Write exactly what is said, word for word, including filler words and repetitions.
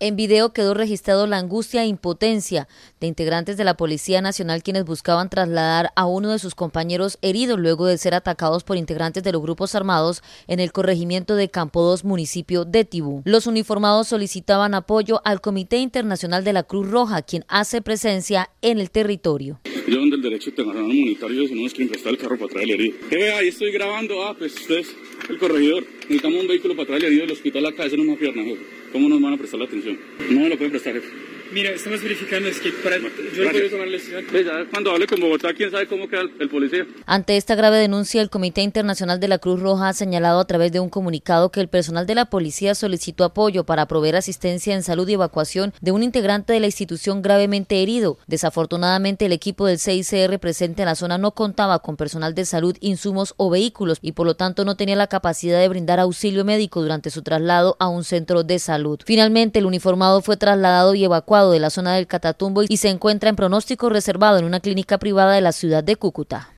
En video quedó registrado la angustia e impotencia de integrantes de la Policía Nacional quienes buscaban trasladar a uno de sus compañeros heridos luego de ser atacados por integrantes de los grupos armados en el corregimiento de Campo dos, municipio de Tibú. Los uniformados solicitaban apoyo al Comité Internacional de la Cruz Roja, quien hace presencia en el territorio. Yo donde el derecho internacional humanitario, si no nos quieren prestar el carro para traer el herido. ¿Qué ve? Ahí estoy grabando, ah, pues ustedes, el corregidor, necesitamos un vehículo para traer el herido del hospital acá, eso no es una pierna, jefe. ¿Cómo nos van a prestar la atención? No me lo pueden prestar, jefe. Mira, estamos verificando, es que para yo no puedo tomar la decisión. Ya cuando hable con Bogotá, quién sabe cómo queda el, el policía. Ante esta grave denuncia, el Comité Internacional de la Cruz Roja ha señalado a través de un comunicado que el personal de la policía solicitó apoyo para proveer asistencia en salud y evacuación de un integrante de la institución gravemente herido. Desafortunadamente, el equipo del C I C R presente en la zona no contaba con personal de salud, insumos o vehículos y por lo tanto no tenía la capacidad de brindar auxilio médico durante su traslado a un centro de salud. Finalmente, el uniformado fue trasladado y evacuado de la zona del Catatumbo y se encuentra en pronóstico reservado en una clínica privada de la ciudad de Cúcuta.